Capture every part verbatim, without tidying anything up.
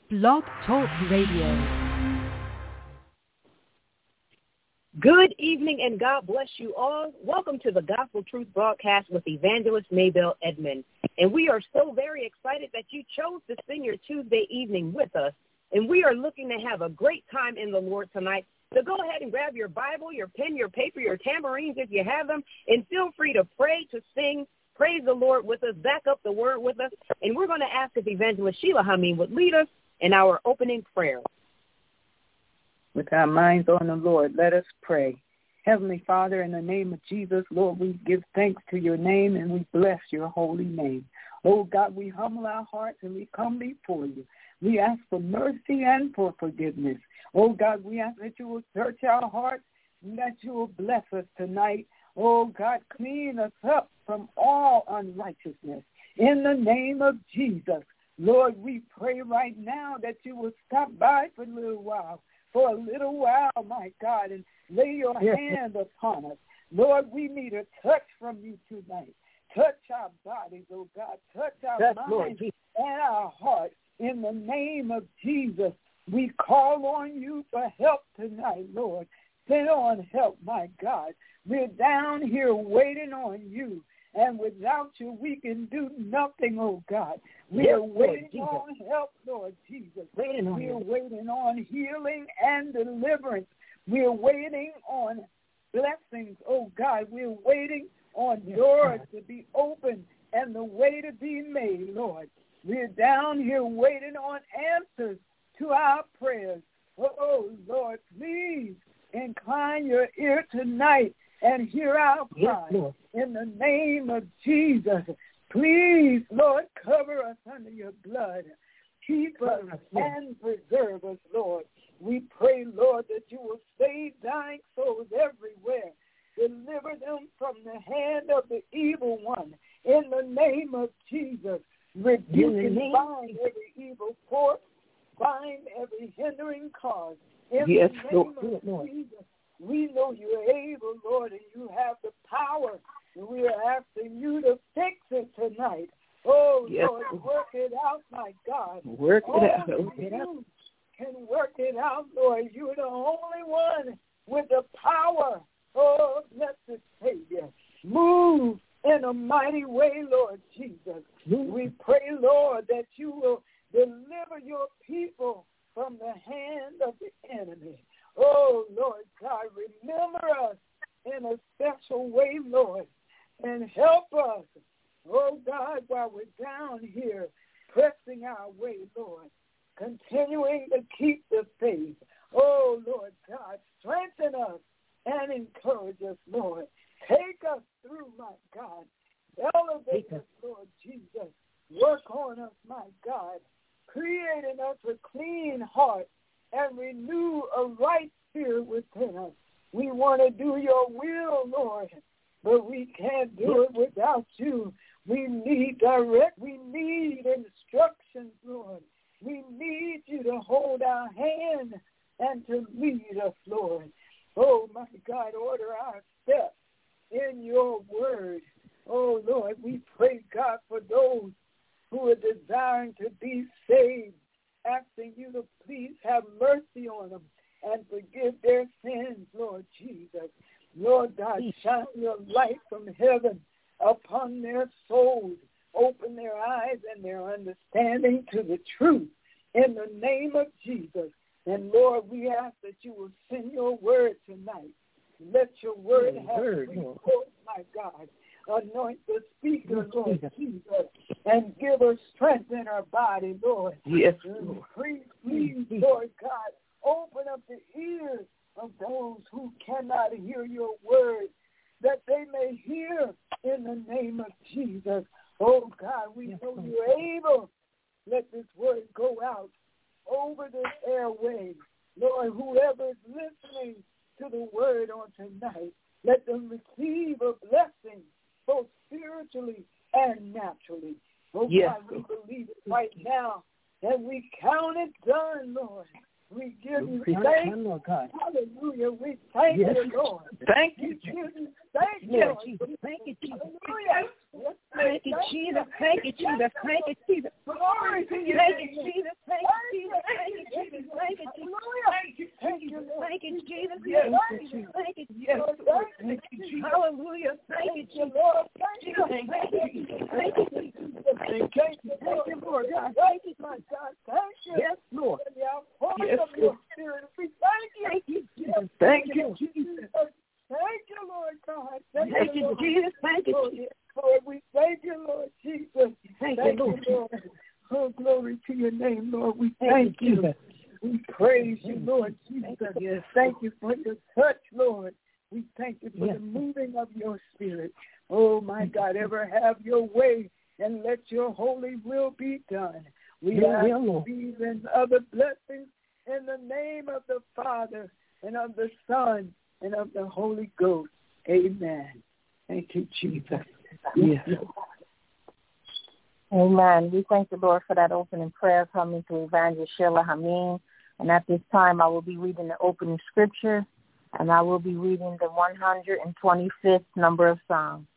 Blog Talk Radio. Good evening and God bless you all. Welcome to the Gospel Truth Broadcast with Evangelist Maybelle Edmond. And we are so very excited that you chose to spend your Tuesday evening with us. And we are looking to have a great time in the Lord tonight. So go ahead and grab your Bible, your pen, your paper, your tambourines if you have them, and feel free to pray, to sing, praise the Lord with us, back up the word with us. And we're going to ask if Evangelist Sheila Hameen would lead us in our opening prayer. With our minds on the Lord, let us pray. Heavenly Father, in the name of Jesus, Lord, we give thanks to your name and we bless your holy name. Oh, God, we humble our hearts and we come before you. We ask for mercy and for forgiveness. Oh, God, we ask that you will search our hearts and that you will bless us tonight. Oh, God, clean us up from all unrighteousness. In the name of Jesus, Lord, we pray right now that you will stop by for a little while, for a little while, my God, and lay your hand upon us. Lord, we need a touch from you tonight. Touch our bodies, oh God. Touch our yes, minds Lord. And our hearts. In the name of Jesus, we call on you for help tonight, Lord. Send on help, my God. We're down here waiting on you. And without you, we can do nothing, oh God. We yes, are waiting Lord, on help, Lord Jesus. Waiting on we are you. waiting on healing and deliverance. We are waiting on blessings, oh God. We're waiting on yes, doors God. to be opened and the way to be made, Lord. We're down here waiting on answers to our prayers. Oh, Lord, please incline your ear tonight and hear our cry. Yes, in the name of Jesus, please, Lord, cover us under your blood. Keep us and preserve us, Lord. We pray, Lord, that you will save dying souls everywhere. Deliver them from the hand of the evil one. In the name of Jesus, rebuke and bind every evil force, bind every hindering cause. In yes, the name Lord. of Jesus, we know you're able, Lord, and you have the power. And we are asking you to fix it tonight. Oh, yes. Lord, work it out, my God. Work it only out. You can work it out, Lord. You're the only one with the power. Oh, blessed Savior. Move in a mighty way, Lord Jesus. Mm-hmm. We pray, Lord, that you will deliver your people from the hand of the enemy. Oh, Lord God, remember us in a special way, Lord, and help us, oh, God, while we're down here pressing our way, Lord, continuing to keep the faith. Oh, Lord God, strengthen us and encourage us, Lord. Take us through, my God. Elevate us, Lord Jesus. Work on us, my God. Create in us a clean heart and renew a right spirit within us. We want to do your will, Lord, but we can't do it without you. We need direct, we need instructions, Lord. We need you to hold our hand and to lead us, Lord. Oh, my God, order our steps in your word. Oh, Lord, we pray, God, for those who are desiring to be saved, asking you to please have mercy on them and forgive their sins, Lord Jesus. Lord God, shine your light from heaven upon their souls. Open their eyes and their understanding to the truth in the name of Jesus. And, Lord, we ask that you will send your word tonight. Let your word have free force, my God. Anoint the speaker, Lord Jesus, and give us strength in our body, Lord. Yes, Lord. Please, please, Lord God, open up the ears of those who cannot hear your word, that they may hear in the name of Jesus. Oh, God, we know you're able. Let this word go out over this airway. Lord, whoever is listening to the word on tonight, let them receive a blessing, both spiritually and naturally. Oh, yes. God, we believe it right now, and we count it done, Lord. We give you thanks. Hallelujah. We thank yes. you, Lord. Thank you, Jesus. Thank you, Lord. Thank you, Jesus. Hallelujah. Thank you, Jesus. Thank you, Jesus. Thank you, Jesus. Glory to you. Thank you, Jesus. Thank you, Jesus. Thank you, Jesus. Thank you, yes, Lord. Thank you, Jesus. Hallelujah. Thank you, Jesus. Lord. Thank you, thank you, Jesus. Thank you, Jesus. Thank you, thank you, Lord God. Thank you, my God. Thank you. Yes, Lord. Yes, Lord. We thank you. Thank you, Jesus. Thank you, Jesus. Thank you, Lord God. Thank, thank you, Lord. Jesus. Thank you, Jesus. Lord, we thank you, Lord Jesus. Thank, thank you, Lord. You, Lord. Oh, glory to your name, Lord. We thank, thank you. Jesus. We praise you, Lord Jesus. Yes. Thank you for your touch, Lord. We thank you for yes. the moving of your spirit. Oh, my God, ever have your way and let your holy will be done. We your ask will, these and other blessings in the name of the Father and of the Son and of the Holy Ghost. Amen. Thank you, Jesus. Yes. Amen. We thank the Lord for that opening prayer coming through Evangelist Sheila Hameen. And at this time, I will be reading the opening scripture, and I will be reading the one hundred twenty-fifth number of Psalms.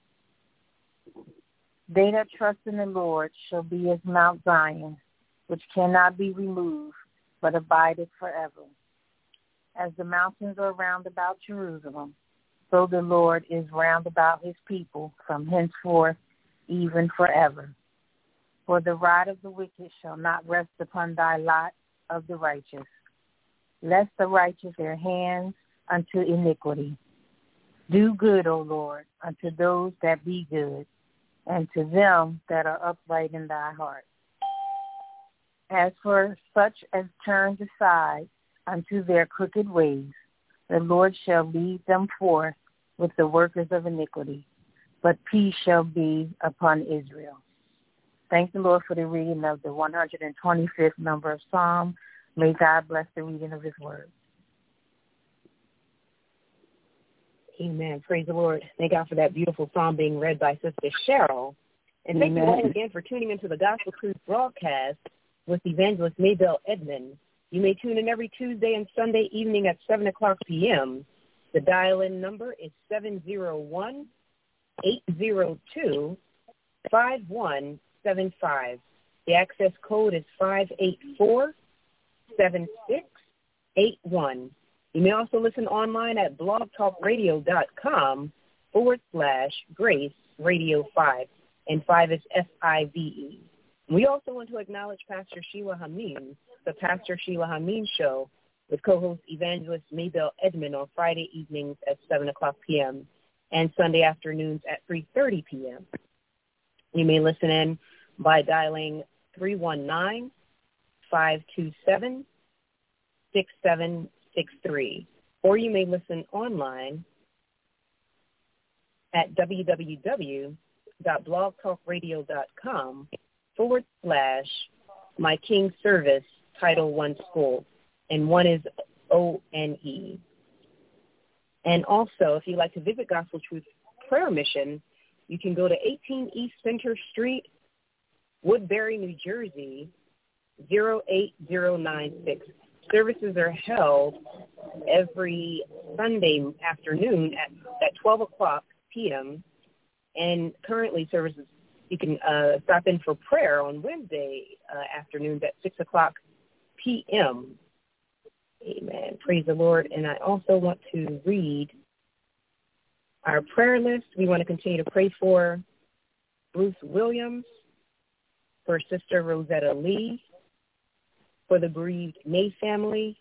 They that trust in the Lord shall be as Mount Zion, which cannot be removed, but abideth forever. As the mountains are round about Jerusalem, so the Lord is round about his people from henceforth even forever. For the rod of the wicked shall not rest upon thy lot of the righteous, lest the righteous their hands unto iniquity. Do good, O Lord, unto those that be good, and to them that are upright in thy heart. As for such as turn aside unto their crooked ways, the Lord shall lead them forth with the workers of iniquity, but peace shall be upon Israel. Thank the Lord for the reading of the one hundred twenty-fifth number of Psalm. May God bless the reading of his word. Amen. Praise the Lord. Thank God for that beautiful psalm being read by Sister Cheryl. And thank Amen. You all again for tuning into the Gospel Truth broadcast with Evangelist Maybelle Edmond. You may tune in every Tuesday and Sunday evening at seven o'clock p.m. The dial-in number is seven zero one, eight zero two, five one seven five. The access code is five eight four, seven six eight one. You may also listen online at blogtalkradio.com forward slash Grace Radio five. And five is F I V E. We also want to acknowledge Pastor Sheila Hameen, the Pastor Sheila Hameen Show, with co-host Evangelist Maybelle Edmond on Friday evenings at seven o'clock p.m. and Sunday afternoons at three thirty p.m. You may listen in by dialing three one nine, five two seven, six seven six three, or you may listen online at www.blogtalkradio.com forward slash My King Service Title One School, and one is O N E. And also, if you'd like to visit Gospel Truth Prayer Mission, you can go to eighteen East Center Street, Woodbury, New Jersey, zero eight zero nine six. Services are held every Sunday afternoon at, at twelve o'clock p.m. And currently services, you can uh, stop in for prayer on Wednesday uh, afternoons at six o'clock p.m. Amen. Praise the Lord. And I also want to read our prayer list. We want to continue to pray for Bruce Williams, for Sister Rosetta Lee, for the bereaved May family,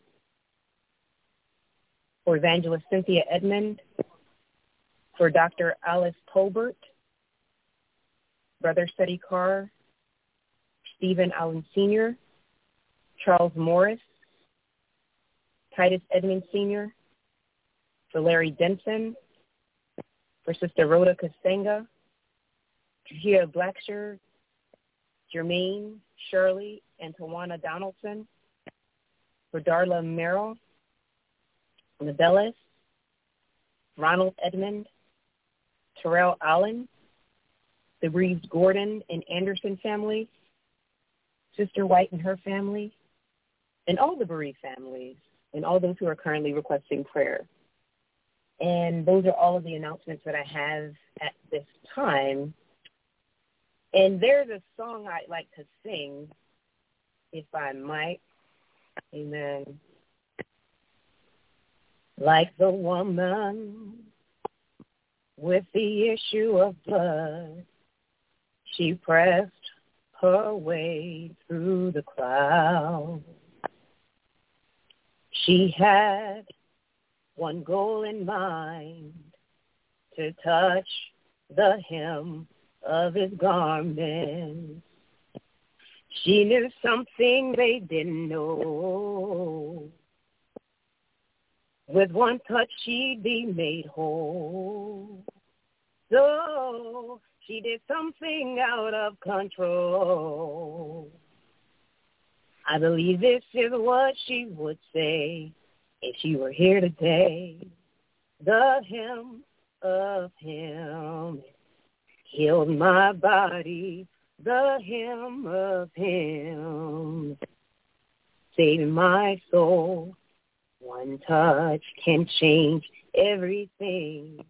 for Evangelist Cynthia Edmond, for Doctor Alice Tolbert, Brother Steady Carr, Stephen Allen Senior, Charles Morris, Titus Edmond Senior, for Larry Denson, for Sister Rhoda Kasenga, Gia Blacksher, Jermaine, Shirley, and Tawana Donaldson, for Darla Merrill, Nabellis, Ronald Edmond, Terrell Allen, the bereaved Gordon and Anderson families, Sister White and her family, and all the bereaved families, and all those who are currently requesting prayer. And those are all of the announcements that I have at this time. And there's a song I'd like to sing, if I might. Amen. like the woman with the issue of blood. She pressed her way through the crowd. She had one goal in mind, to touch the hem of his garment. She knew something they didn't know. With one touch, she'd be made whole. So she did something out of control. I believe this is what she would say if she were here today. The hem of him healed my body. The hem of him saved my soul. One touch can change everything.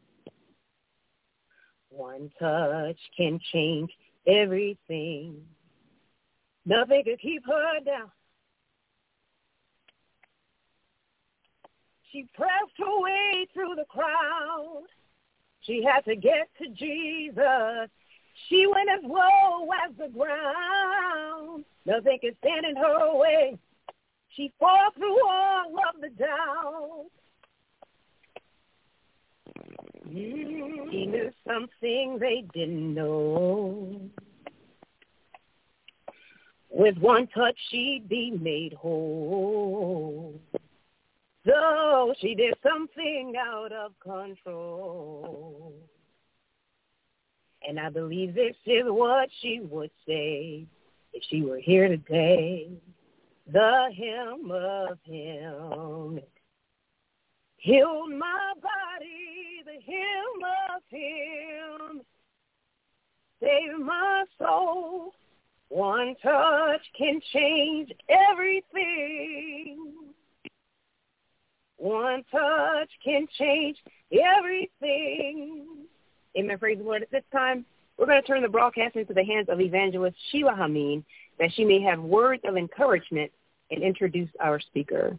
One touch can change everything. Nothing could keep her down. She pressed her way through the crowd. She had to get to Jesus. She went as low as the ground. Nothing could stand in her way. She fought through all of the doubt. She knew something they didn't know. With one touch, she'd be made whole. So she did something out of control. And I believe this is what she would say if she were here today. The hem of him healed my body. The hem of him saved my soul. One touch can change everything. One touch can change everything. Amen. Praise the Lord. At this time, we're going to turn the broadcast into the hands of Evangelist Sheila Hameen, that she may have words of encouragement and introduce our speaker.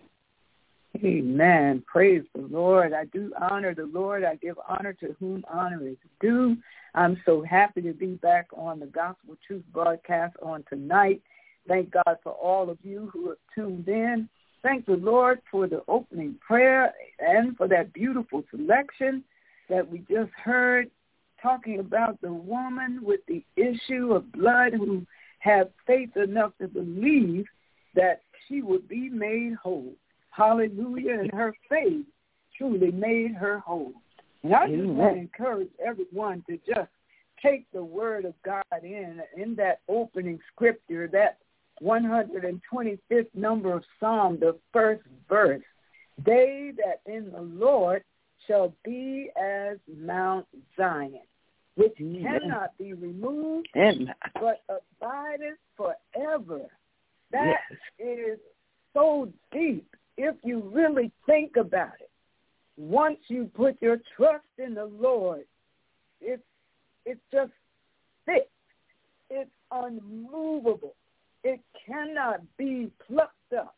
Amen. Praise the Lord. I do honor the Lord. I give honor to whom honor is due. I'm so happy to be back on the Gospel Truth broadcast on tonight. Thank God for all of you who have tuned in. Thank the Lord for the opening prayer and for that beautiful selection that we just heard, talking about the woman with the issue of blood who had faith enough to believe that she would be made whole. Hallelujah. And her faith truly made her whole. And I just want to encourage everyone to just take the word of God in, in that opening scripture, that one hundred twenty-fifth number of Psalm, the first verse. They that in the Lord shall be as Mount Zion, which cannot be removed, but abideth forever. That yes. is so deep if you really think about it. Once you put your trust in the Lord, it's, it's just fixed. It's unmovable. It cannot be plucked up,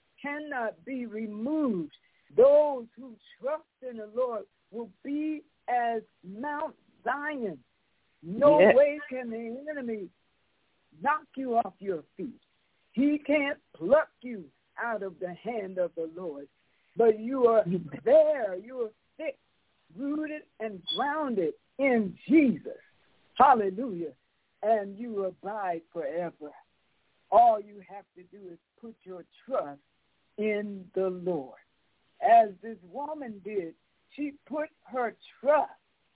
cannot be removed. Those who trust in the Lord will be as Mount Zion. No yes. way can the enemy knock you off your feet. He can't pluck you out of the hand of the Lord. But you are there. You are fixed, rooted, and grounded in Jesus. Hallelujah. And you abide forever. All you have to do is put your trust in the Lord. As this woman did, she put her trust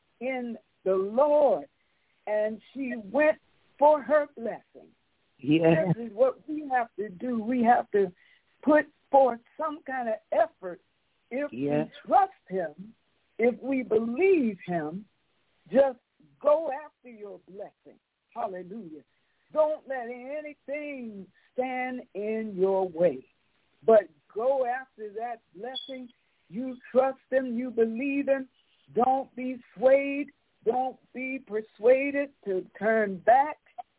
in the Lord, and she went for her blessing. Yes. This is what we have to do. We have to put forth some kind of effort. If yes. we trust him, if we believe him, just go after your blessing. Hallelujah. Don't let anything stand in your way, but go after that blessing. You trust him. You believe him. Don't be swayed. Don't be persuaded to turn back.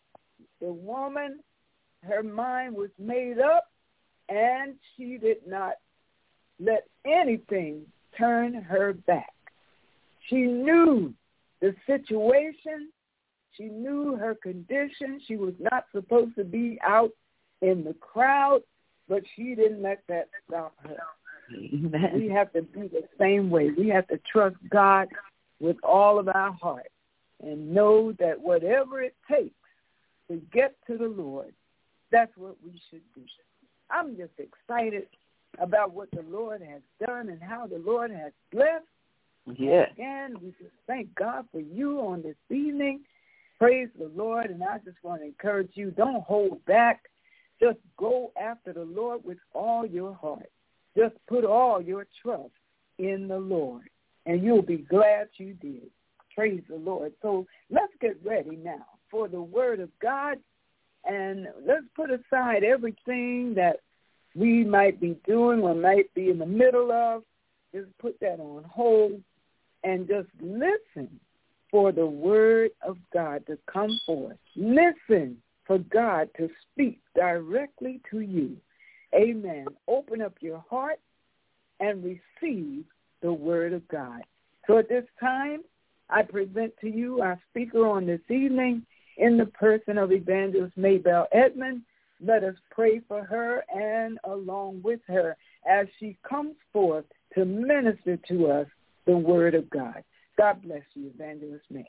The woman, her mind was made up, and she did not let anything turn her back. She knew the situation. She knew her condition. She was not supposed to be out in the crowd, but she didn't let that stop her. Amen. We have to be the same way. We have to trust God with all of our heart and know that whatever it takes to get to the Lord, that's what we should do. I'm just excited about what the Lord has done and how the Lord has blessed. Yeah. Again, we just thank God for you on this evening. Praise the Lord, and I just want to encourage you, don't hold back. Just go after the Lord with all your heart. Just put all your trust in the Lord, and you'll be glad you did. Praise the Lord. So let's get ready now for the Word of God, and let's put aside everything that we might be doing or might be in the middle of. Just put that on hold and just listen for the Word of God to come forth. Listen for God to speak directly to you. Amen. Open up your heart and receive the Word of God. So at this time, I present to you our speaker on this evening in the person of Evangelist Maybelle Edmond. Let us pray for her and along with her as she comes forth to minister to us the Word of God. God bless you, Evangelist May.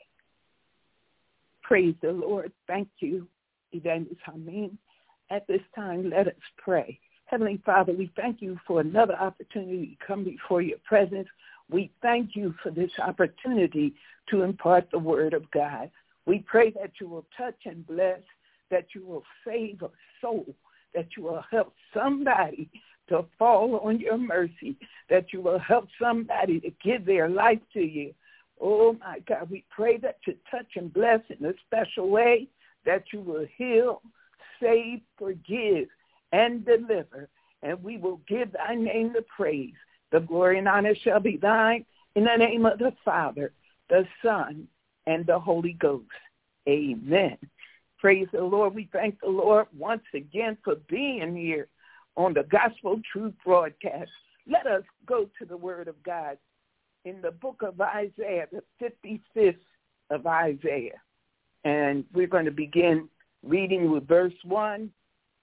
Praise the Lord. Thank you, Evangelist Hameen. At this time, let us pray. Heavenly Father, we thank you for another opportunity to come before your presence. We thank you for this opportunity to impart the Word of God. We pray that you will touch and bless, that you will save a soul, that you will help somebody to fall on your mercy, that you will help somebody to give their life to you. Oh, my God, we pray that you touch and bless in a special way, that you will heal, save, forgive, and deliver, and we will give thy name the praise. The glory and honor shall be thine in the name of the Father, the Son, and the Holy Ghost. Amen. Praise the Lord. We thank the Lord once again for being here on the Gospel Truth broadcast. Let us go to the Word of God in the book of Isaiah, the fifty-fifth of Isaiah. And we're going to begin reading with verse one.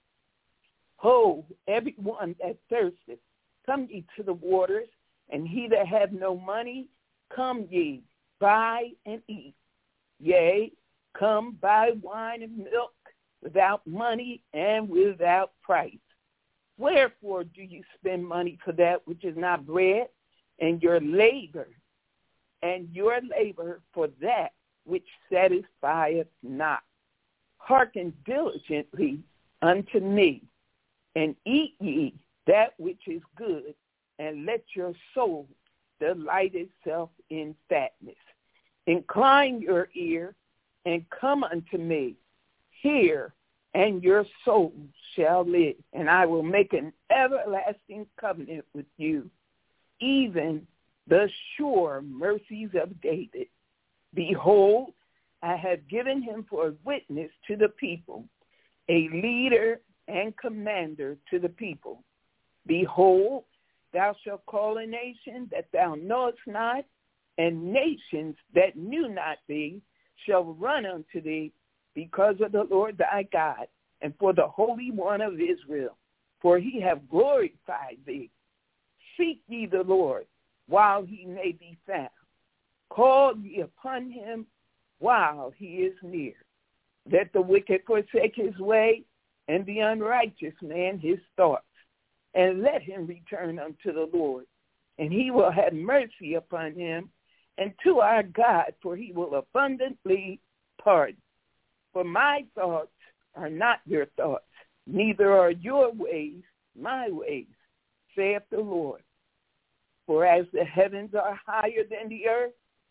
Ho, everyone that thirsteth, come ye to the waters, and he that hath no money, come ye, buy and eat. Yea, come buy wine and milk without money and without price. Wherefore do you spend money for that which is not bread, and your labor, and your labor for that which satisfieth not? Hearken diligently unto me, and eat ye that which is good, and let your soul delight itself in fatness. Incline your ear, and come unto me. Hear, and your soul shall live, and I will make an everlasting covenant with you, even the sure mercies of David. Behold, I have given him for a witness to the people, a leader and commander to the people. Behold, thou shalt call a nation that thou knowest not, and nations that knew not thee shall run unto thee, because of the Lord thy God, and for the Holy One of Israel, for he hath glorified thee. Seek ye the Lord while he may be found. Call ye upon him while he is near. Let the wicked forsake his way, and the unrighteous man his thoughts, and let him return unto the Lord, and he will have mercy upon him, and to our God, for he will abundantly pardon. For my thoughts are not your thoughts, neither are your ways my ways, saith the Lord. For as the heavens are higher than the earth,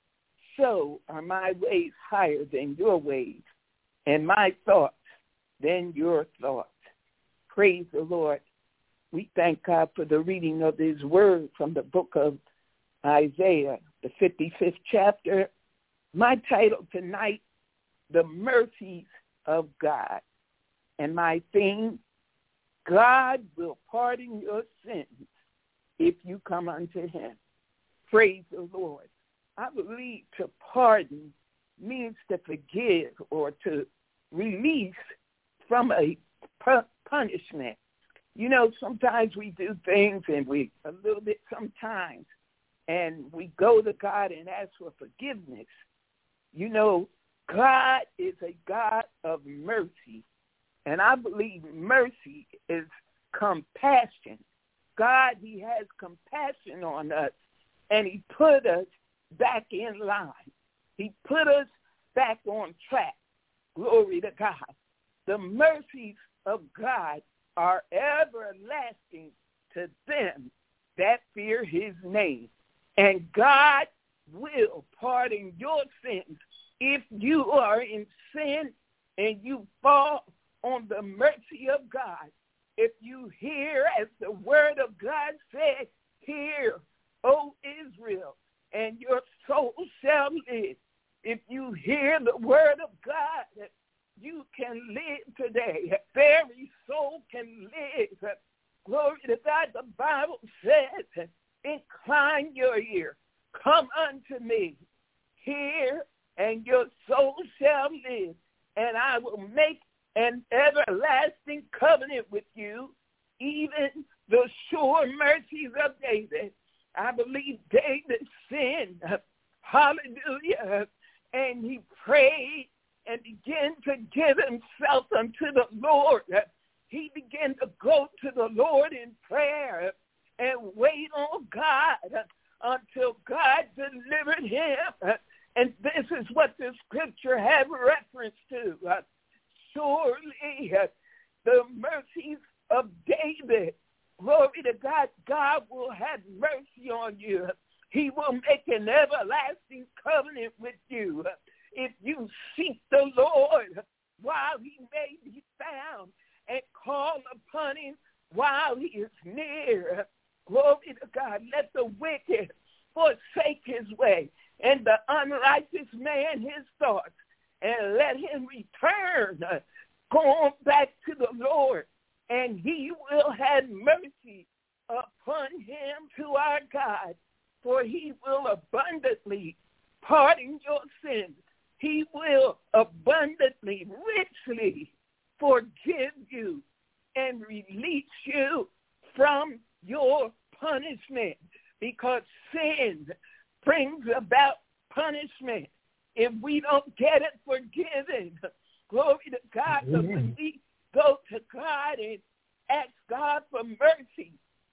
so are my ways higher than your ways, and my thoughts than your thoughts. Praise the Lord. We thank God for the reading of his word from the book of Isaiah, the fifty-fifth chapter. My title tonight, The Mercies of God. And my theme, God will pardon your sins if you come unto him. Praise the Lord. I believe to pardon means to forgive or to release from a punishment. You know, sometimes we do things and we a little bit sometimes, and we go to God and ask for forgiveness. You know, God is a God of mercy, and I believe mercy is compassion. God, he has compassion on us, and he put us back in line. He put us back on track. Glory to God. The mercies of God are everlasting to them that fear his name. And God will pardon your sins if you are in sin and you fall on the mercy of God. If you hear, as the word of God said, hear, O Israel, and your soul shall live. If you hear the word of God, you can live today. Very soul can live. Glory to God. The Bible says, incline your ear. Come unto me. Hear, and your soul shall live. And I will make an everlasting covenant with you, even the sure mercies of David. I believe David sinned. Hallelujah. And he prayed and began to give himself unto the Lord. He began to go to the Lord in prayer and wait on God until God delivered him. And this is what the scripture has reference to. Surely the mercies of David, glory to God, God will have mercy on you. He will make an everlasting covenant with you if you seek the Lord while he may be found and call upon him while he is near. Glory to God. Let the wicked forsake his way and the unrighteous man his thoughts, and let him return, going back to the Lord, and he will have mercy upon him to our God, for he will abundantly pardon your sins. He will abundantly, richly forgive you and release you from your punishment, because sin brings about punishment if we don't get it forgiven. Glory to God. So when we go to God and ask God for mercy,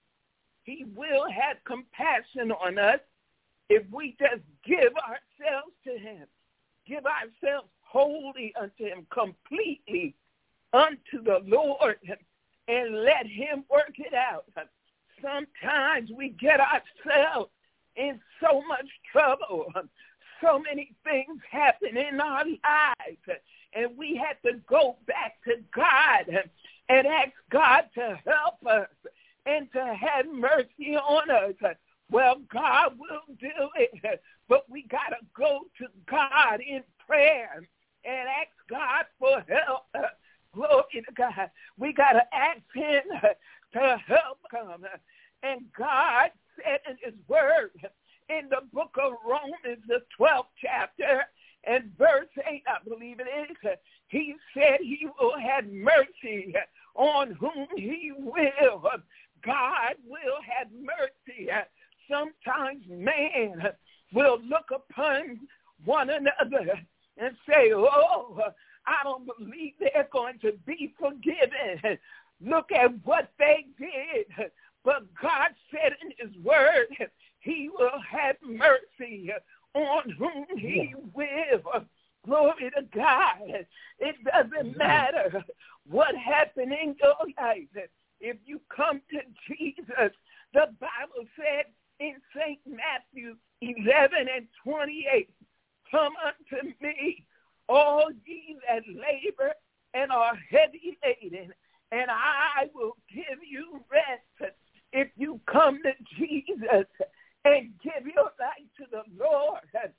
he will have compassion on us if we just give ourselves to him, give ourselves wholly unto him, completely unto the Lord, and let him work it out. Sometimes we get ourselves in so much trouble. So many things happen in our lives, and we have to go back to God and ask God to help us and to have mercy on us. Well, God will do it, but we got to go to God in prayer and ask God for help. Glory to God. We got to ask him to help come. And God said in his word, in the book of Romans, the twelfth chapter, and verse eight, I believe it is, he said he will have mercy on whom he will. God will have mercy. Sometimes man will look upon one another and say, oh, I don't believe they're going to be forgiven. Look at what they did. But God said in his word, he will have mercy on whom he will. Glory to God. It doesn't matter what happened in your life. If you come to Jesus, the Bible said in Saint Matthew eleven and twenty-eight, come unto me, all ye that labor and are heavy laden, and I will give you rest. If you come to Jesus and give your life to the Lord,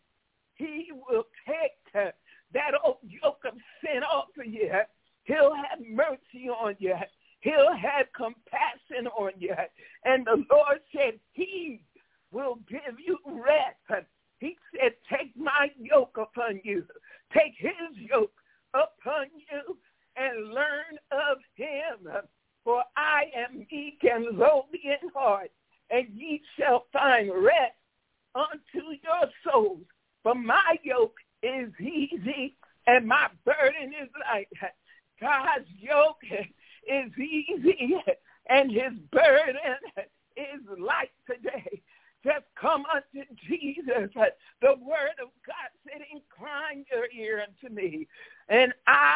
he will take that old yoke of sin off of you. He'll have mercy on you. He'll have compassion pressing on you. And the Lord said, he will give you rest. He said, take my yoke upon you. Take his yoke upon you and learn of him. For I am meek and lowly in heart, and ye shall find rest unto your souls. For my yoke is easy and my burden is light. God's yoke is easy and his burden is light today. Just come unto Jesus. The word of God said, incline your ear unto me, and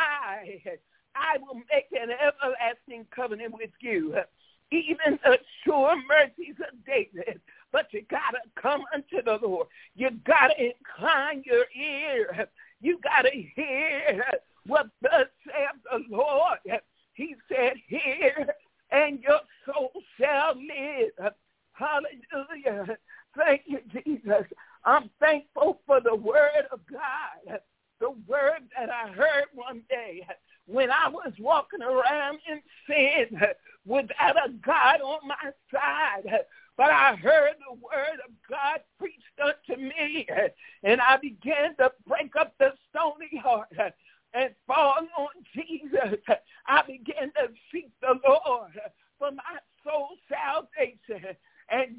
I, I will make an everlasting covenant with you, even the sure mercies of David. But you got to come unto the Lord. You got to incline your ear. You got to hear what thus saith the Lord. He said, hear, and your soul shall live. Hallelujah. Thank you, Jesus. I'm thankful for the word of God, the word that I heard one day when I was walking around in sin without a God on my side. But I heard the word of God preached unto me, and I began to break up the stony heart and fall on Jesus. I began to seek the Lord for my soul's salvation, and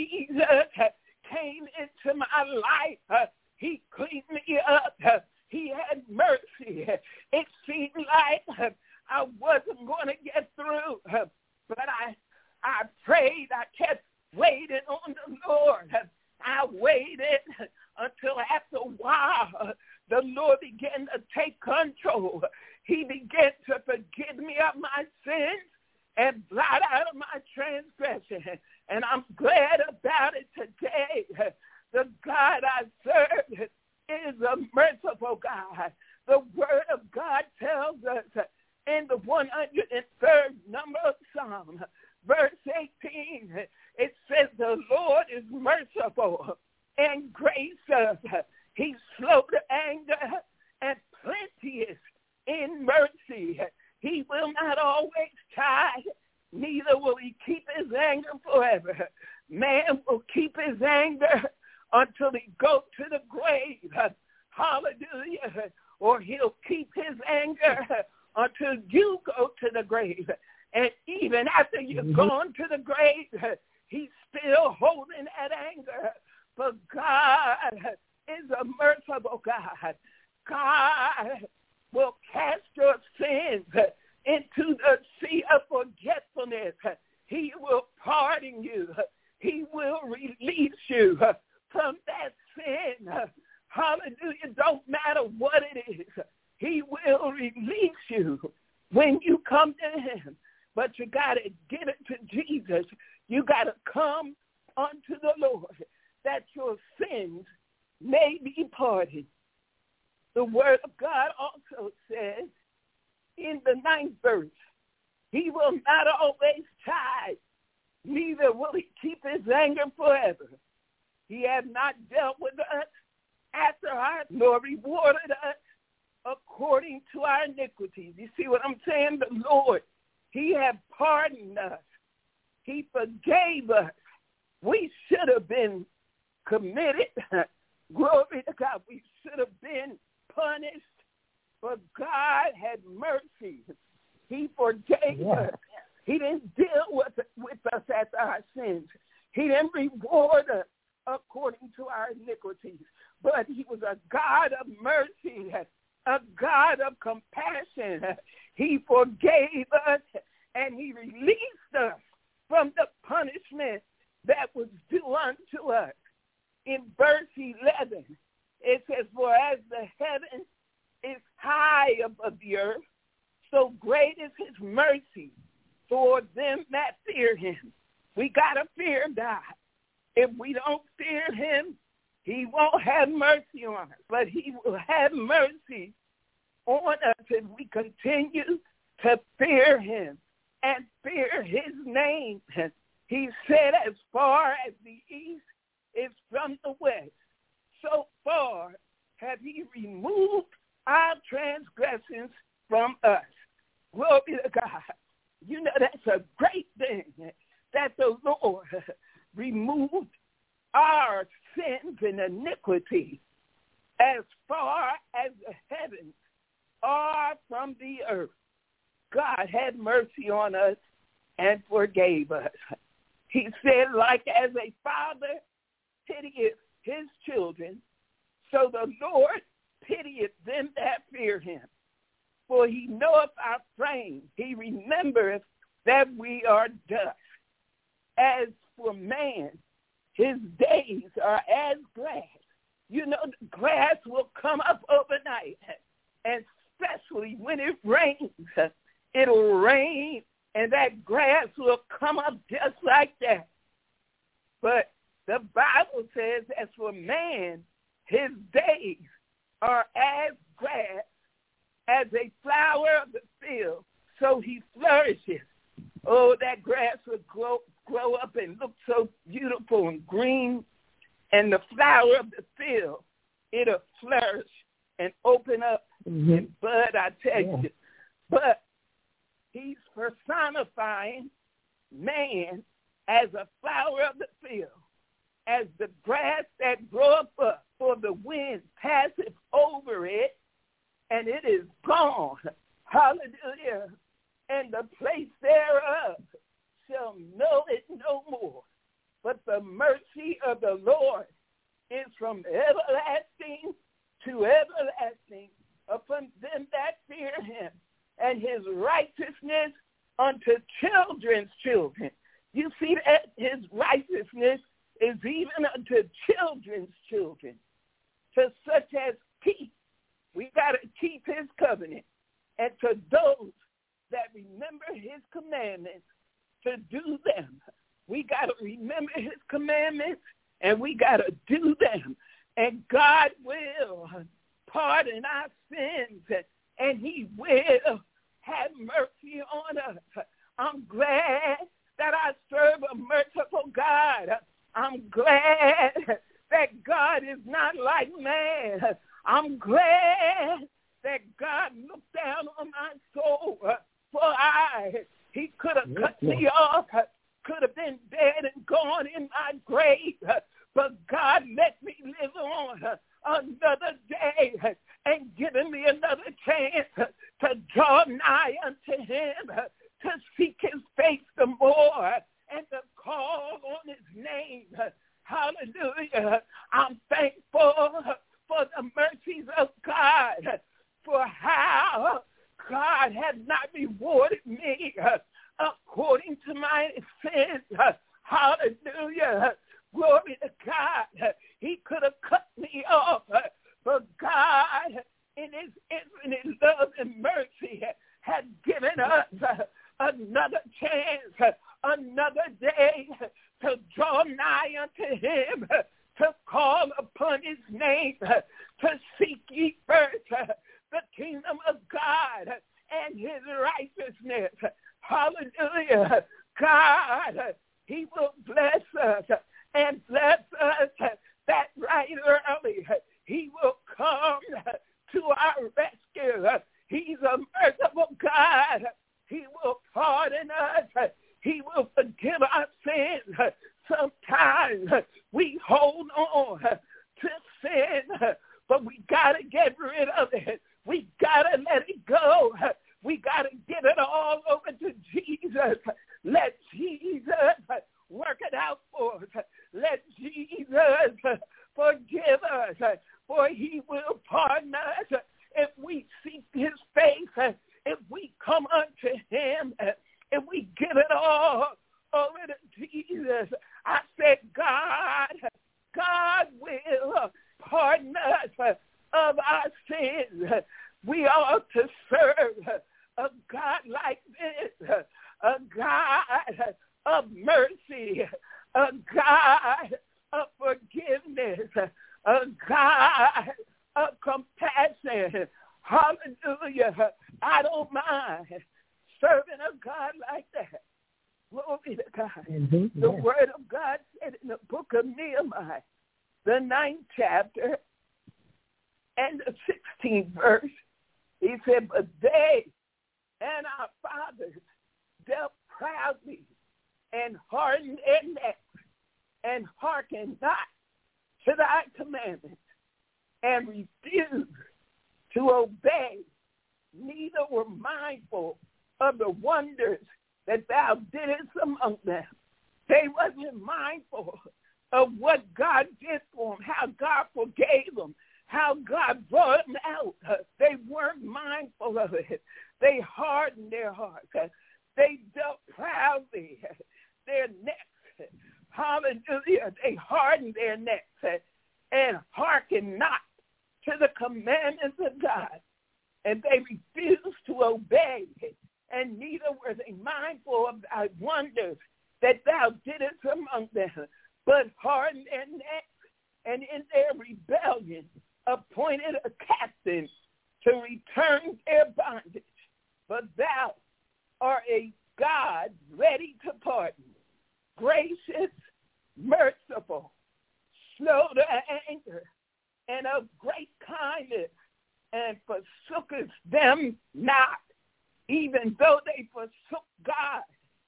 Jesus came into my life. He cleaned me up. He had mercy. It seemed like I wasn't going to get through, but I, I prayed. I kept waiting on the Lord. I waited until after a while, the Lord began to take control. He began to forgive me of my sins and blot out of my transgression. And I'm glad about it today. The God I serve is a merciful God. The word of God tells us in the one hundred third number of Psalm, verse eighteen, it says the Lord is merciful and gracious. He's slow to anger and plenteous in mercy. He will not always chide, neither will he keep his anger forever. Man will keep his anger until he goes to the grave. Hallelujah. Or he'll keep his anger until you go to the grave. And even after you've gone to the grave, he's still holding that anger. But God is a merciful God. God will cast your sins into the sea of forgetfulness. He will pardon you. He will release you from that sin. Hallelujah. Don't matter what it is. He will release you when you come to him. But you got to give it to Jesus. You got to come unto the Lord that your sins may be pardoned. The word of God also says in the ninth verse, he will not always chide, neither will he keep his anger forever. He hath not dealt with us after our, nor rewarded us according to our iniquities. You see what I'm saying? The Lord, he hath pardoned us. He forgave us. We should have been committed. Glory to God. We should have been punished, but God had mercy. He forgave yeah. us. He didn't deal with, with us after our sins. He didn't reward us according to our iniquities, but he was a God of mercy, a God of compassion. He forgave us, and he released us from the punishment that was due unto us. In verse eleven, it says, for as the heaven is high above the earth, so great is his mercy toward them that fear him. We got to fear God. If we don't fear him, he won't have mercy on us, but he will have mercy on us if we continue to fear him and fear his name. He said, as far as the east is from the west, so far have he removed our transgressions from us. Glory to God. You know, that's a great thing iniquity as far as the heavens are from the earth. God had mercy on us and forgave us. He said, like as a father pitieth his children, so the Lord pitieth them that fear him. For he knoweth our frame. He remembereth that we are dust. As for man, his days are as grass. You know, the grass will come up overnight, and especially when it rains, it'll rain, and that grass will come up just like that. But the Bible says, as for man, his days are as grass, as a flower of the field, so he flourishes. Oh, that grass will grow, grow up and look so beautiful and green, and the flower of the field, it'll flourish and open up mm-hmm. and bud, I tell yeah. you. But he's personifying man as a flower of the field, as the grass that groweth up, for the wind passeth over it, and it is gone. Hallelujah. And the place thereof shall know it no more. But the mercy of the Lord is from everlasting to everlasting upon them that fear him, and his righteousness unto children's children. You see that his righteousness is even unto children's children, to such as keep. We got to keep his covenant. And to those that remember his commandments, to do them. We got to remember his commandments, and we got to do them. And God will pardon our sins, and he will have mercy on us. I'm glad that I serve a merciful God. I'm glad that God is not like man. I'm glad that God looked down on my soul, for I, he could have cut me off, could have been dead and gone in my grave, but God let me live on another day and given me another chance to draw nigh unto him, to seek his face the more, and to call on his name. Hallelujah. I'm thankful for the mercies of God, for how God has not rewarded me according to my sins. Hallelujah. Glory to God. He could have cut me off, but God, in his infinite love and mercy, has given us another chance, another day to draw nigh unto him, to call upon his name, to seek ye first the kingdom of God and his righteousness. Hallelujah. God, he will bless us and bless us that right early. He will come to our rescue. He's a merciful God. He will pardon us. He will forgive our sins. Sometimes we hold on to sin, but we got to get rid of it. We got to let it go. We got to give it all over to Jesus. Let Jesus work it out for us. Let Jesus forgive us, for he will pardon us if we seek his face, if we come unto him, if we give it all over to Jesus. I said, God, God will pardon us of our sins. We ought to serve a God like this, a God of mercy, a God of forgiveness, a God of compassion. Hallelujah. I don't mind serving a God like that. Glory to God. Mm-hmm. The word of God said in the book of Nehemiah, the ninth chapter and the sixteenth verse, he said, but they and our fathers dealt proudly and hardened their necks and hearkened not to thy commandments and refused to obey, neither were mindful of the wonders that thou didst among them. They wasn't mindful of what God did for them, how God forgave them, how God brought them out. They weren't mindful of it. They hardened their hearts. They dealt proudly their necks. Hallelujah. They hardened their necks and hearkened not to the commandments of God. And they refused to obey, and neither were they mindful of thy wonders that thou didst among them, but hardened their necks, and in their rebellion appointed a captain to return their bondage. But thou art a God ready to pardon, gracious, merciful, slow to anger, and of great kindness, and forsookest them not, even though they forsook God.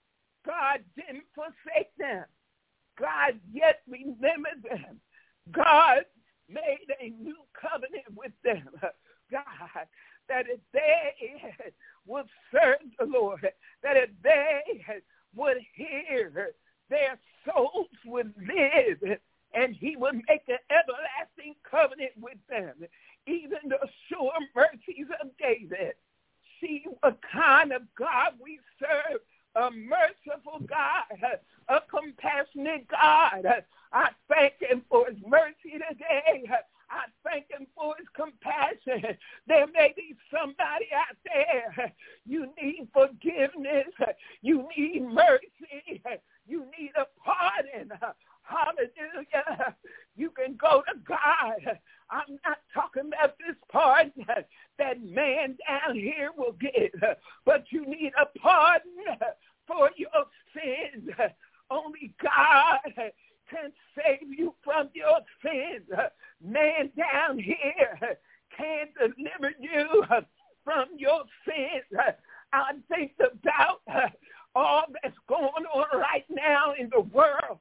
God didn't forsake them. God yet remembered them. God made a new covenant with them. God, that if they would serve the Lord, that if they would hear, their souls would live, and he would make an everlasting covenant with them. Even the sure mercies of David. See what kind of God we serve. A merciful God, a compassionate God. I thank him for his mercy today. I thank him for his compassion. There may be somebody out there. You need forgiveness. You need mercy. You need a pardon. Hallelujah. You can go to God. I'm not talking about this pardon that man down here will get, but you need a pardon for your sins. Only God can save you from your sins. Man down here can't deliver you from your sins. I think about all that's going on right now in the world.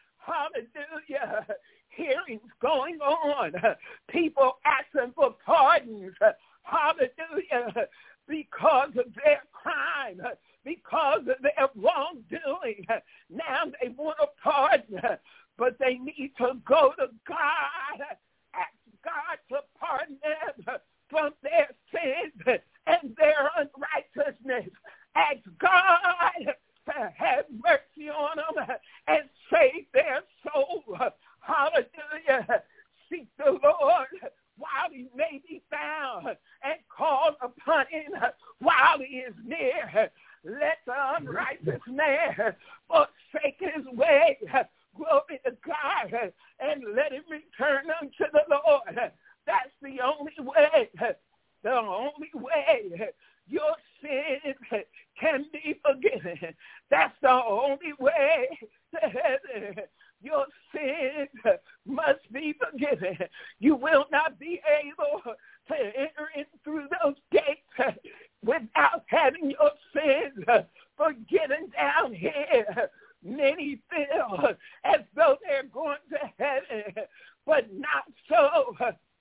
Hallelujah. Hearings going on. People asking for pardons. Hallelujah. Because of their crime. Because of their wrongdoing. Now they want a pardon. But they need to go to God. Ask God to pardon them from their sins and their unrighteousness. Ask God to have mercy on them and save their soul. Hallelujah. Seek the Lord while he may be found and call upon him while he is near. Let the unrighteous man forsake his way. Glory to God, and let him return unto the Lord. That's the only way. The only way your sins can be forgiven. That's the only way to heaven. Your sins must be forgiven. You will not be able to enter in through those gates without having your sins forgiven down here. Many feel as though they're going to heaven, but not so.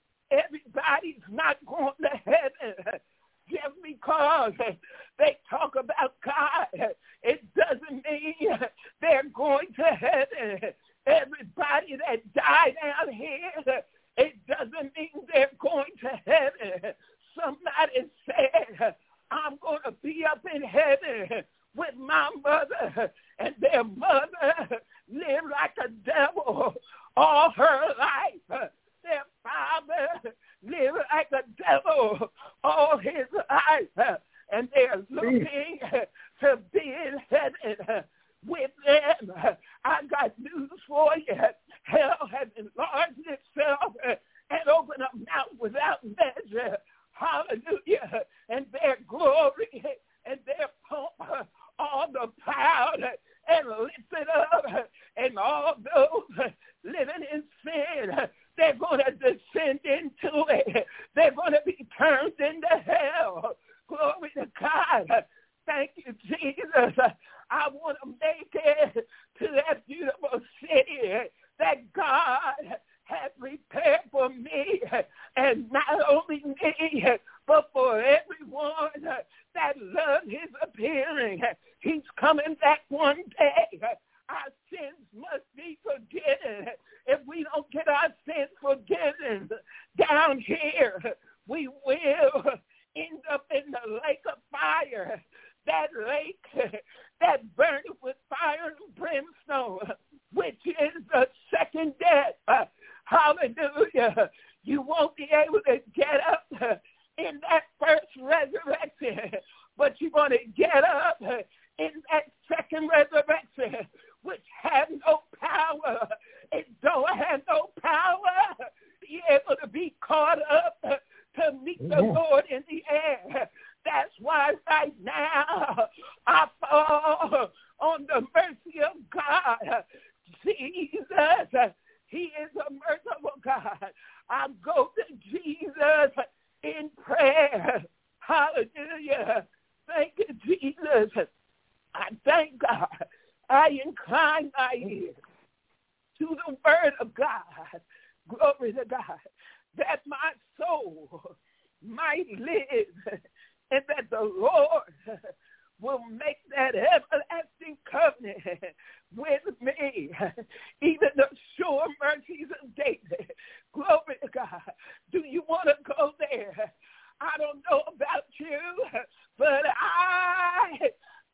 Everybody's not going to heaven. Just because they talk about God, it doesn't mean they're going to heaven. Everybody that died out here, it doesn't mean they're going to heaven. Somebody said, I'm going to be up in heaven with my mother, and their mother lived like a devil all her life. Their father lived like a devil all his life, and they're looking to be in heaven with them. I got news for you. Hell has enlarged itself and opened up mouth without measure. Hallelujah. And their glory and their pomp, all the proud and lifted up, and all those living in sin, they're going to descend into it. They're going to be turned into hell. Glory to God. Thank you, Jesus. I want to make it to that beautiful city that God has has prepared for me, and not only me, but for everyone that loves his appearing. He's coming back one day. Our sins must be forgiven. If we don't get our sins forgiven down here, we will end up in the lake of fire. That lake that burned with fire and brimstone, which is the second death. Hallelujah. You won't be able to get up in that first resurrection, but you're going to get up in that second resurrection, which has no power. It don't have no power to be able to be caught up to meet the yeah. Lord in the air. That's why right now I fall on the mercy of God. Jesus, he is a merciful God. I go to Jesus in prayer. Hallelujah. Thank you, Jesus. I thank God. I incline my ear to the word of God. Glory to God. That my soul might live and that the Lord will make that everlasting covenant with me, even the sure mercies of David. Glory to God. Do you want to go there? I don't know about you, but I,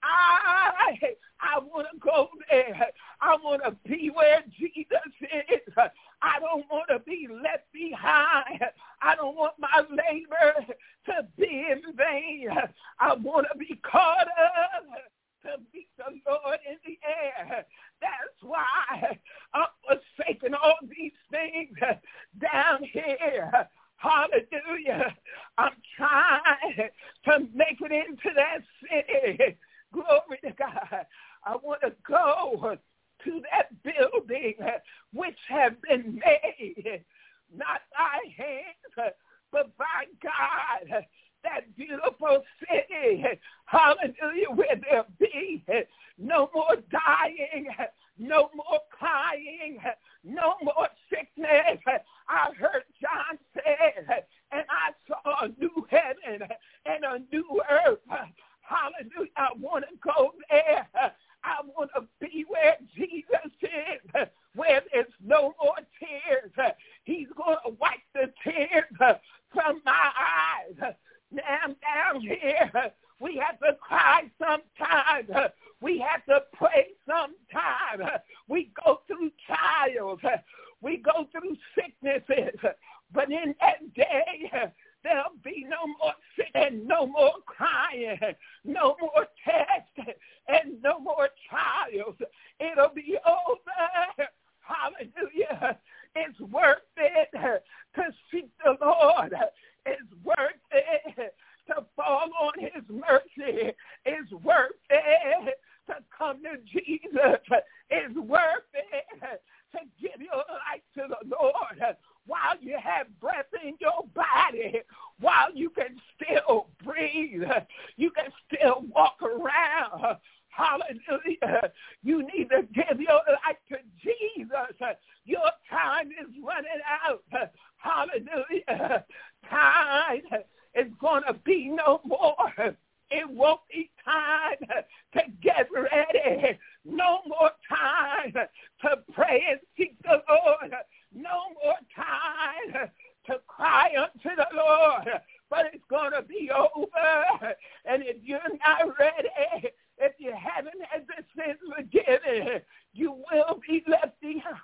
I, I want to go there. I want to be where Jesus is. I don't want to be left behind. I don't want my labor to be in vain. I want to be caught up to meet the Lord in the air. That's why I'm forsaking all these things down here. Hallelujah. I'm trying to make it into that city. Glory to God. I want to go to that building which have been made, not by hands, but by God. That beautiful city, hallelujah, where there'll be no more dying, no more crying, no more sickness. I heard John say, and I saw a new heaven and a new earth. Hallelujah. I want to go there. I want to be where Jesus is, where there's no more tears. He's going to wipe the tears from my eyes. Now down here, we have to cry sometimes. We have to pray sometimes. We go through trials. We go through sicknesses. But in that day, there'll be no more sick and no more crying, no more tests and no more trials. It'll be over. Hallelujah. It's worth it to seek the Lord. It's worth it to fall on his mercy. It's worth it to come to Jesus. It's worth it to give your life to the Lord while you have breath in your body, while you can still breathe, you can still walk around. Hallelujah. You need to give your life to Jesus. Your time is running out. Hallelujah. Time is going to be no more. It won't be time to get ready. No more time to pray and seek the Lord. No more time to cry unto the Lord. But it's going to be over. And if you're not ready, if you haven't had the sins forgiven, you will be left behind.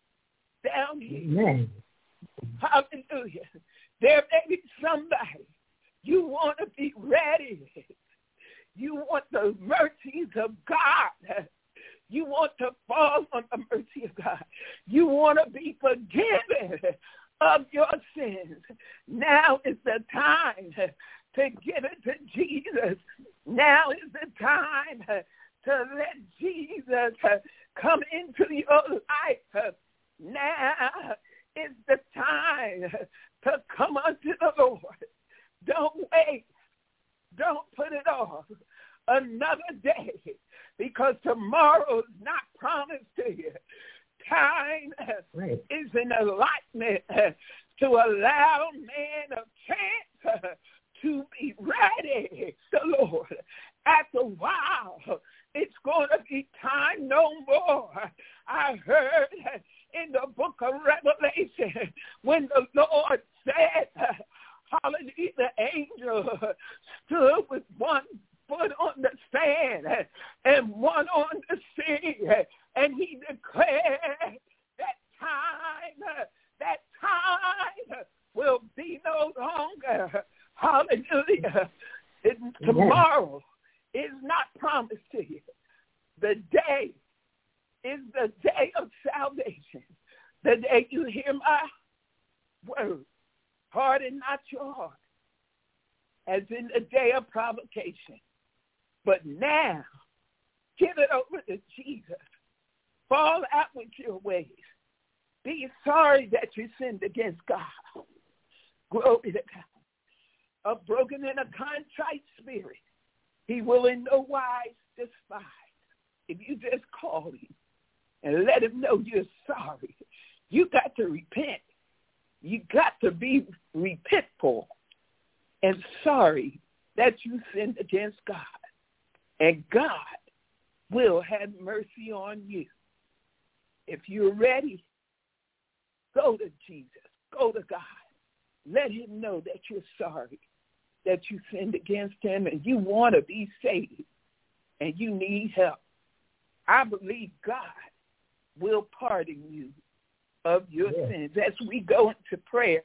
Down here. Amen. Hallelujah. There may be somebody. You want to be ready. You want the mercies of God. You want to fall on the mercy of God. You want to be forgiven of your sins. Now is the time to give it to Jesus. Now is the time to let Jesus come into your life. Now is the time to come unto the Lord. Don't wait. Don't put it off another day, because tomorrow is not promised to you. time right. is an allotment to allow man a chance to be ready, the Lord. After a while, it's going to be time no more. I heard in the book of Revelation when the Lord said, hallelujah, the angel stood with one foot on the sand and one on the sea, and he declared that time, that time will be no longer. Hallelujah. It, tomorrow is not promised to you. The day is the day of salvation. The day you hear my word, harden not your heart, as in the day of provocation. But now, give it over to Jesus. Fall out with your ways. Be sorry that you sinned against God. Glory to God. A broken and a contrite spirit, he will in no wise despise. If you just call him and let him know you're sorry, you got to repent. You got to be repentful and sorry that you sinned against God. And God will have mercy on you. If you're ready, go to Jesus. Go to God. Let him know that you're sorry, that you sinned against him and you want to be saved and you need help. I believe God will pardon you of your yeah. sins. As we go into prayer,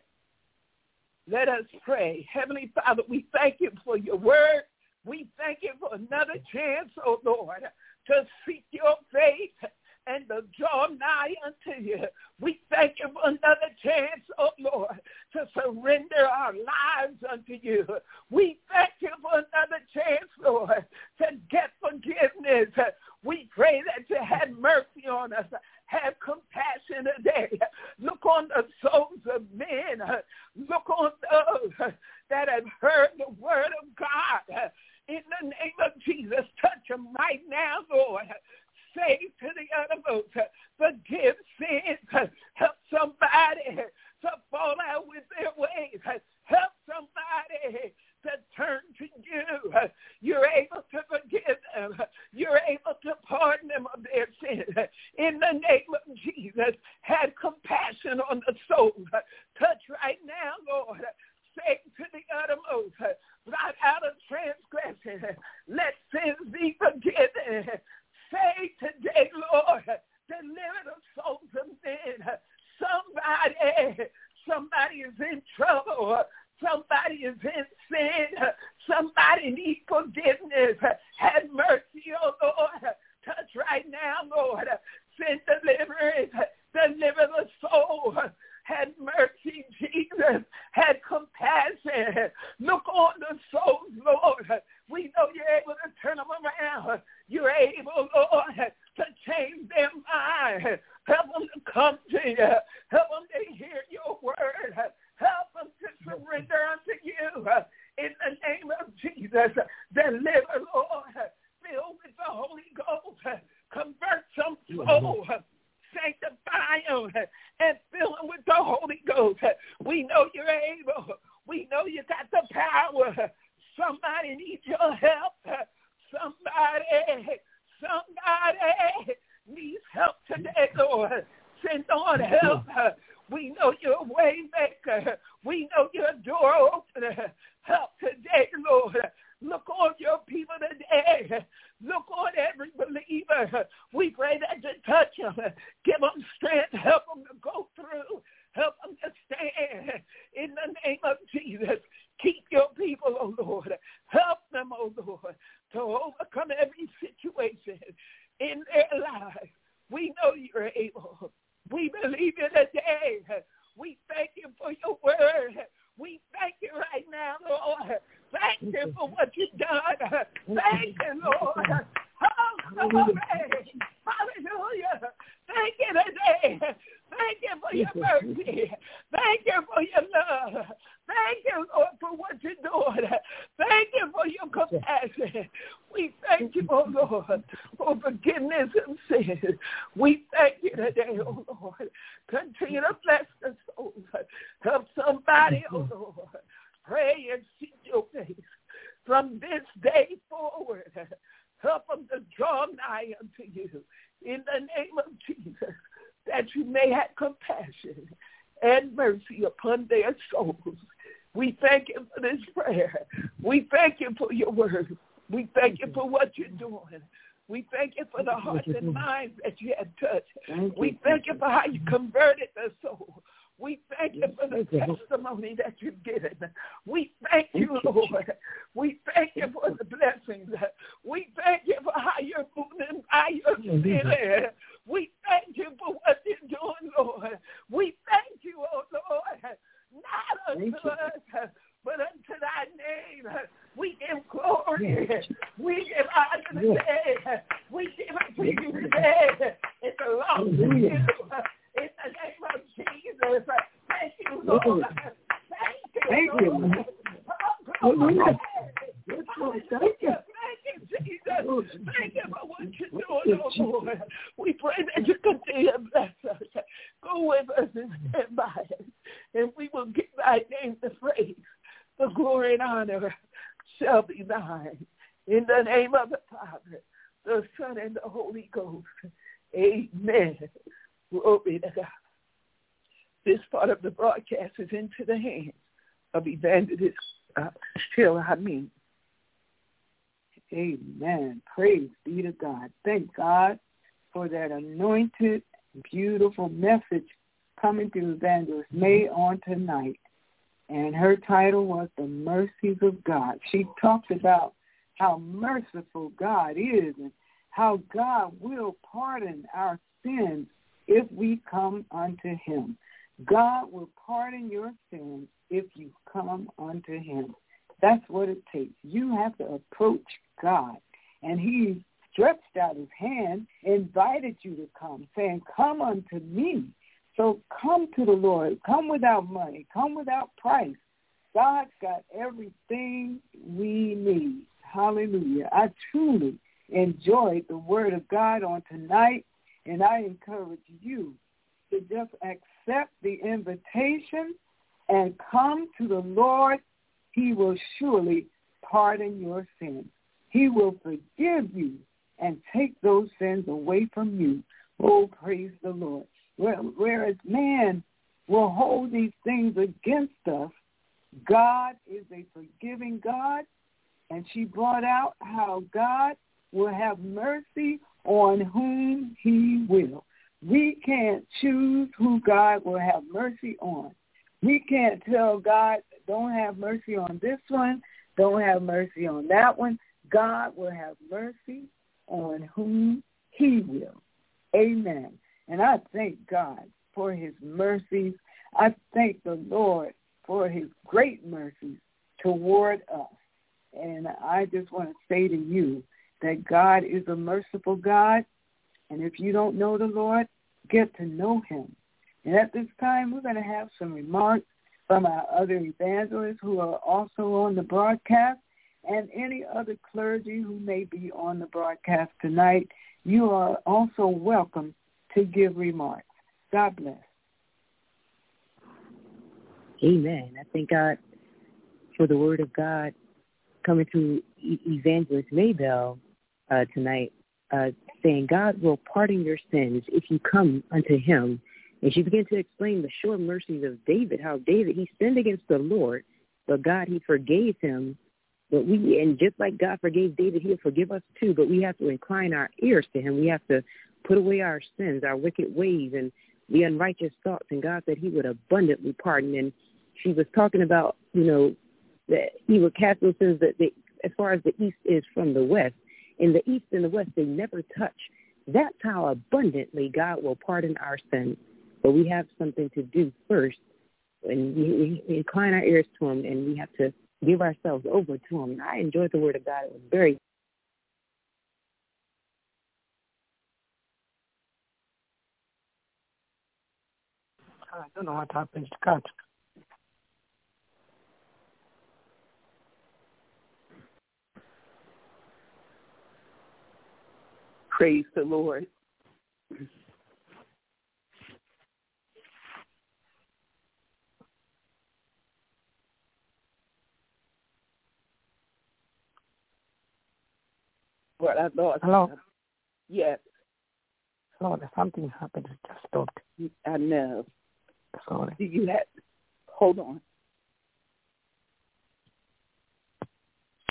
let us pray. Heavenly Father, we thank you for your word. We thank you for another chance, oh Lord, to seek your face and to draw nigh unto you. We thank you for another chance, oh Lord, to surrender our lives unto you. We thank you for another chance, Lord, to get forgiveness. We pray that you have mercy on us. Have compassion today. Look on the souls of men. Look on those that have heard the word of God. In the name of Jesus, touch them right now, Lord. Save to the uttermost. Forgive sins. Help somebody to fall out with their ways. Help somebody to turn to you. You're able to forgive them. You're able to pardon them of their sins. In the name of Jesus, have compassion on the soul. Touch right now, Lord. Save to the uttermost. Blot out of transgression. Let sins be forgiven. Save today, Lord. Deliver the souls of men. Somebody, somebody is in trouble. Somebody is in sin. Somebody needs forgiveness. Have mercy, oh Lord. Touch right now, Lord. Send deliverance. Deliver the soul. Have mercy, Jesus. Have compassion. Look on the souls, Lord. We know you're able to turn them around. You're able, Lord, to change their mind. Help them to come to you. Help them to hear your word. Help them to surrender unto you. In the name of Jesus, deliver, Lord. Fill with the Holy Ghost. Convert some souls. Sanctify them and fill them with the Holy Ghost. We know you're able. We know you got the power. Somebody needs your help. Somebody, somebody needs help today, Lord. Send on help. We know you're a way maker. We know you're a door opener. Help today, Lord. Look on your people today. Look on every believer. We pray that you touch them. Give them strength. Help them to go through. Help them to stand. In the name of Jesus, keep your people, oh Lord. Help them, oh Lord, to overcome every situation in their lives. We know you're able. We believe you today. We thank you for your word. We thank you right now, Lord. Thank you for what you've done. Thank you, Lord. Hallelujah. Hallelujah. Thank you today. Thank you for your mercy. Thank you for your love. Thank you, Lord, for what you're doing. Thank you for your compassion. We thank you, oh Lord, for forgiveness of sins. We thank you today, oh Lord. Continue to bless the souls. Help somebody, oh Lord. Pray and seek your face from this day forward. Help them to draw nigh unto you in the name of Jesus, that you may have compassion and mercy upon their souls. We thank you for this prayer. We thank you for your word. We thank you for what you're doing. We thank you for the hearts and minds that you have touched. We thank you for how you converted the soul. We thank you for the testimony that you've given. We thank you, Lord. We thank you for the blessings. We thank you for how you're moving by your spirit. We thank you for what you're doing, Lord. We thank you, oh Lord, not unto us, but unto thy name. We give glory. We give honor today. We give it to you today. It belongs to you. In the name of Jesus. Thank you, Lord. Thank you. Lord. Thank you. Thank you. Thank you, Jesus. Thank you for what you're doing, oh Lord. We pray that you continue to bless us. Go with us and stand by us. And we will give thy name the praise. The glory and honor shall be thine. In the name of the Father, the Son, and the Holy Ghost. Amen. Glory to God. This part of the broadcast is into the hands of Evangelist uh, Sheila Hameen. Amen. Praise be to God. Thank God for that anointed, beautiful message coming through Evangelist May on tonight. And her title was The Mercies of God. She talked about how merciful God is and how God will pardon our sins if we come unto him. God will pardon your sins if you come unto him. That's what it takes. You have to approach God. And he stretched out his hand, invited you to come, saying, come unto me. So come to the Lord. Come without money. Come without price. God's got everything we need. Hallelujah. I truly enjoyed the word of God on tonight, and I encourage you to just accept the invitation and come to the Lord. He will surely pardon your sins. He will forgive you and take those sins away from you. Oh, praise the Lord. Whereas man will hold these things against us, God is a forgiving God, and she brought out how God will have mercy on whom he will. We can't choose who God will have mercy on. We can't tell God, don't have mercy on this one, don't have mercy on that one. God will have mercy on whom he will. Amen. And I thank God for his mercies. I thank the Lord for his great mercies toward us. And I just want to say to you that God is a merciful God. And if you don't know the Lord, get to know him. And at this time, we're going to have some remarks from our other evangelists who are also on the broadcast, and any other clergy who may be on the broadcast tonight. You are also welcome to give remarks. God bless. Amen. I thank God for the word of God coming through Evangelist Maybell uh, tonight, uh, saying God will pardon your sins if you come unto him. And she began to explain the sure mercies of David, how David, he sinned against the Lord, but God, he forgave him. But we, and just like God forgave David, he'll forgive us too, but we have to incline our ears to him. We have to put away our sins, our wicked ways, and the unrighteous thoughts. And God said he would abundantly pardon. And she was talking about, you know, that he would cast those sins that they, as far as the east is from the west. In the east and the west, they never touch. That's how abundantly God will pardon our sins. But we have something to do first. And we, we incline our ears to him, and we have to give ourselves over to him. And I enjoyed the word of God. It was very I don't know what happened to cut. Praise the Lord. What I lost. Hello? Yes. Lord, something happened. It just stopped. I know. Sorry. Do you have, hold on.